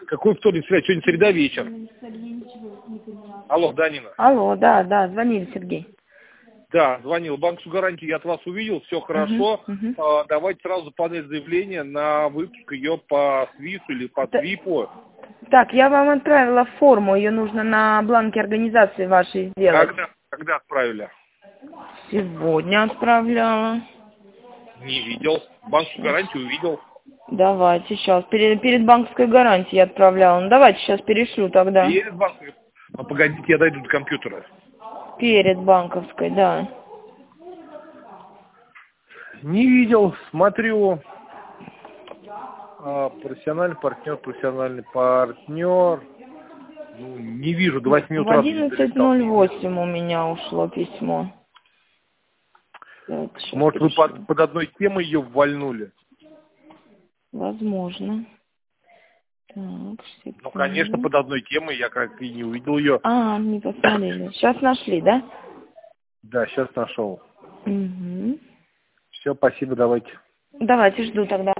Какой вторник, среда? Сегодня среда вечер. Алло, да, Нина? Алло, да, звонили, Сергей. Да, звонил. Банковскую гарантию я от вас увидел, все хорошо. Давайте сразу заполнять заявление на выпуск ее по СВИФу или по СВИПу. Так, я вам отправила форму, ее нужно на бланке организации вашей сделать. Когда отправили? Сегодня отправляла. Не видел. Банковскую гарантию увидел. Давайте сейчас. Перед банковской гарантией отправляла. Ну давайте сейчас перешлю тогда. Перед банковской. Погодите, я дойду до компьютера. Перед банковской, да. Не видел, смотрю. Профессиональный партнер. Ну, не вижу, до 8 утра. В 11:08 у меня ушло письмо. Может, вы под одной темой ее ввальнули? Возможно. Так, Ну, конечно, под одной темой, я как и не увидел ее. Не посмотрели. Сейчас нашли, да? Да, сейчас нашел. Угу. Все, спасибо, давайте. Давайте, жду тогда.